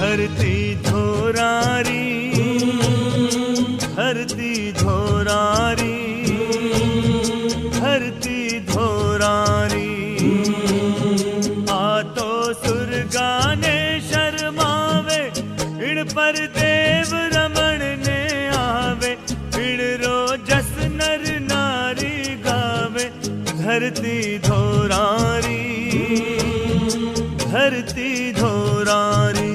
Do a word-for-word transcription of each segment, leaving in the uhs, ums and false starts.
हरती धोरारी हरती धोरारी हरती धोरारी आ तो सुरगाने शर्मावे इण पर देव रमण ने आवे इण रो जस नर नारी गावे धरती धोरारी धरती धोरारी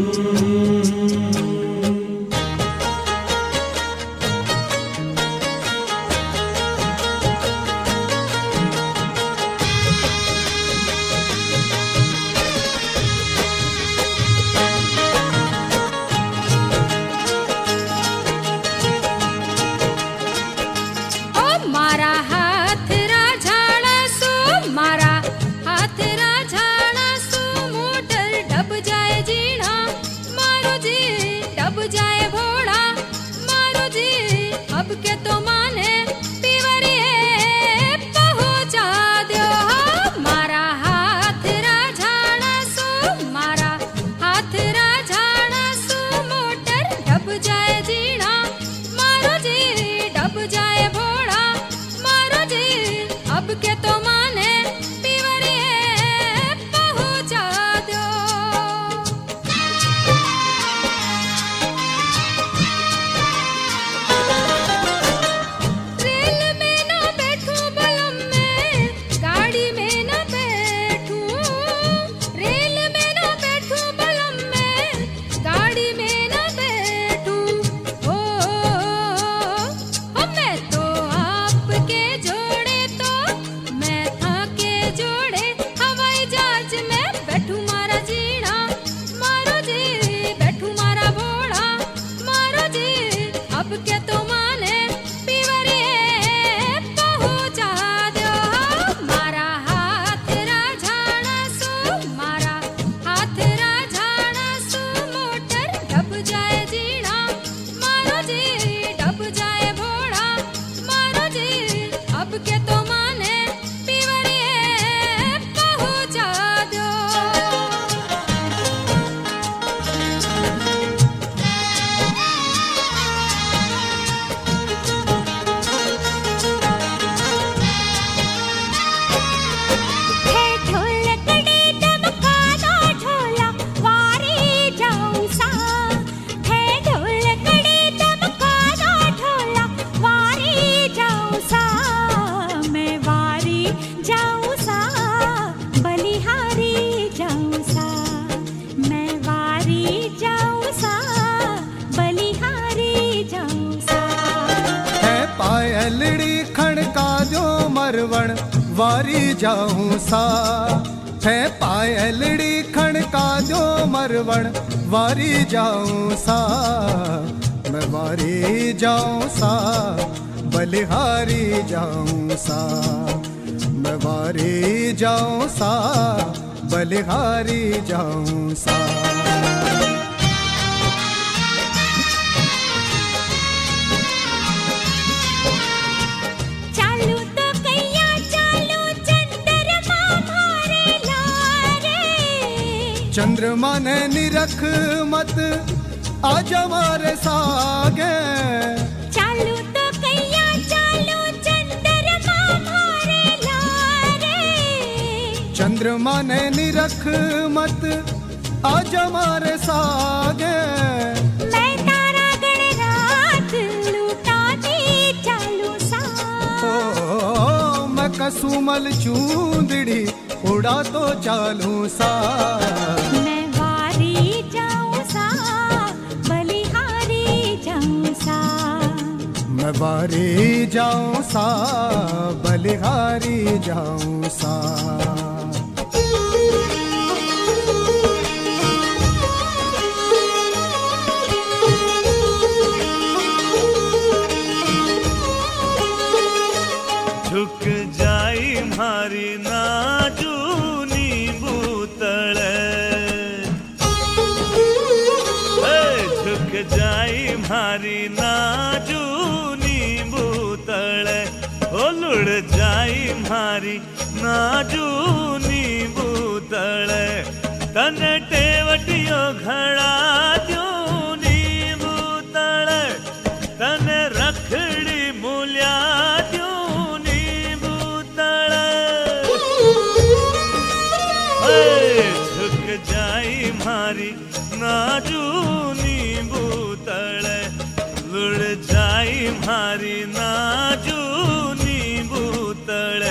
वारी जाऊं सा है पायलड़ी खड़का जो मरवण वारी जाऊं सा मैं वारी जाऊं सा बलिहारी जाऊं सा मैं वारी जाऊं सा बलिहारी जाऊं सा चंद्रमा ने निरख मत आज हमारे सागे चालू तो कैया चालू चंद्रमा मारे लारे चंद्रमा ने निरख मत आज हमारे सागे मैं तारा गणरात लूटाती चालू सा ओ मैं कसुमल चूंदड़ी उड़ा तो चालू सा मैं वारी जाऊं सा बलिहारी जाऊं सा मैं वारी जाऊं सा बलिहारी जाऊं सा झुक जाई मारी नाजूनी बूतड़े झुक जाई मारी नाजूनी बूतड़े ओ लुड़ जाई मारी नाजूनी बूतड़े तन टेवटियो घड़ा नाजू नींबू तले लुढ़ जाई मारी नाजू नींबू तले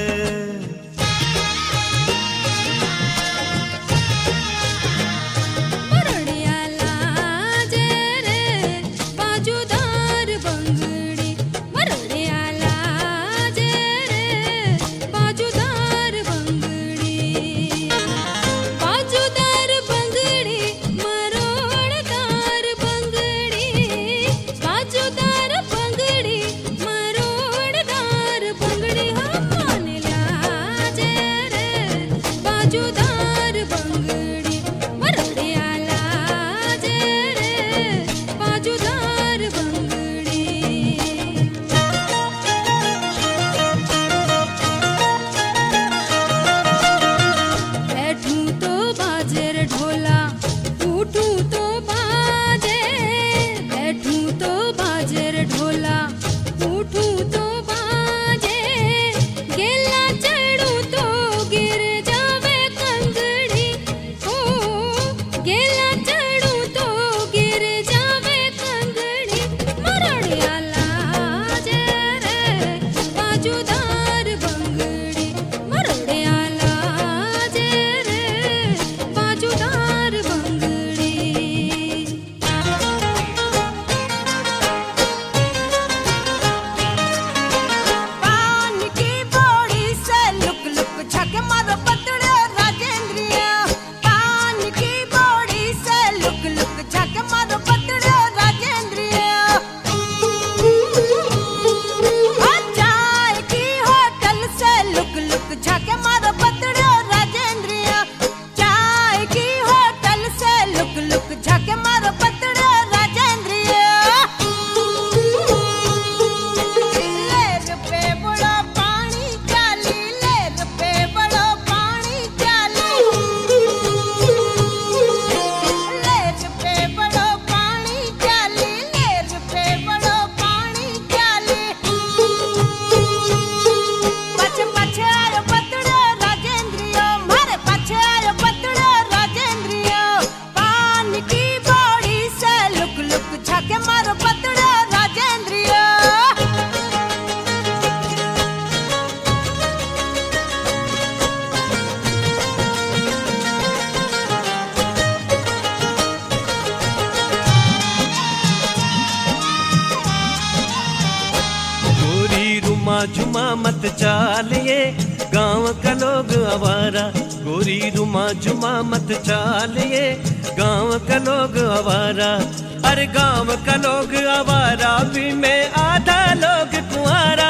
झुमा मत चालिए गाँव का लोग आवारा गोरी रुमा झुमा मत चालिए गाँव का लोग आवारा अरे गाँव का लोग आवारा भी मैं आधा लोग कुंवारा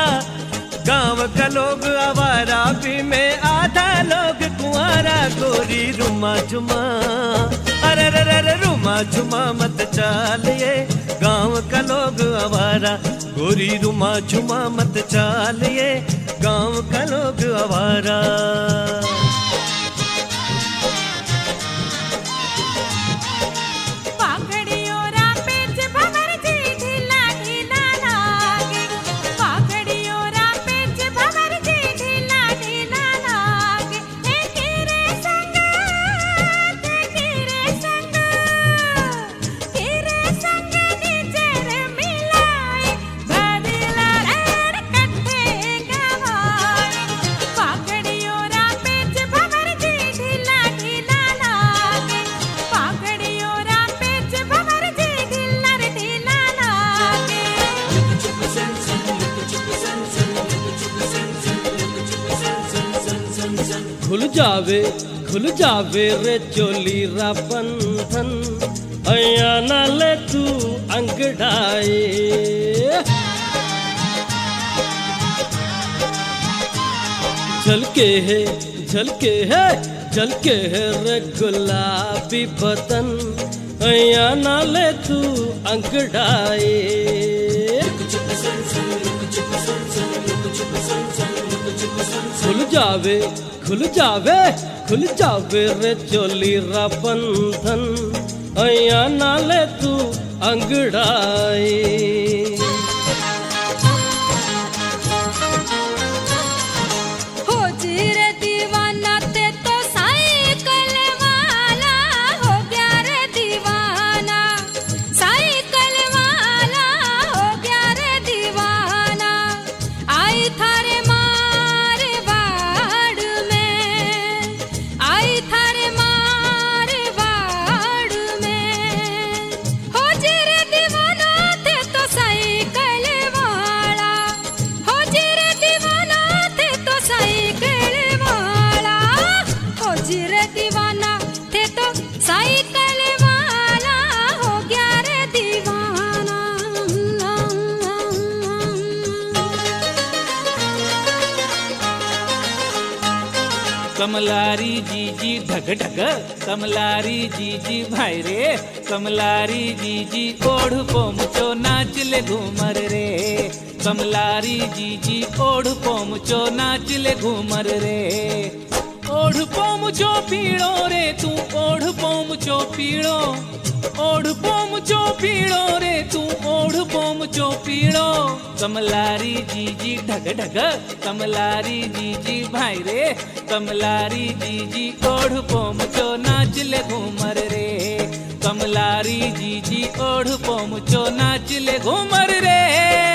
गाँव का लोग आवारा भी मैं आधा लोग कुंवारा गोरी रुमा झुमा अरे रे रे रे रुमा झुमा मत चालिए गाँव का लोग आवारा गोरी रुमा झुमा मत चालिए गाँव का लोग आवारा खुल जावे खुल जावे रे चोली रा बंधन अया नाले तू अंगड़ाए झलके है झलके है झलके है रे गुलाबी बदन अया नाले तू अंगड़ाए खुल जावे खुल जावे खुल जावे रे चोली रा बंधन अया नाले तू अंगड़ाई हो जी रे दीवाना ते तो साइकिल वाला हो गया रे कमलारी जी जी ढग ढग, कमलारी जी जी भाई रे, कमलारी जी जी ओढ़ पोमचो नाचले घूमर रे, कमलारी जी जी ओढ़ पोमचो नाचले घूमर रे। ओढ़ पोमचो पीड़ो रे तू ओढ़ पोमचो पीड़ो, ओढ़ पोमचो पीड़ो रे तू ओढ़ पोमचो पीड़ो, कमलारी जी जी ढग ढग, कमलारी जी जी भाई रे, कमलारी जी जी ओढ़ पोमचो नाचले घूमर रे, कमलारी जी जी ओढ़ पोमचो नाचले घूमर रे।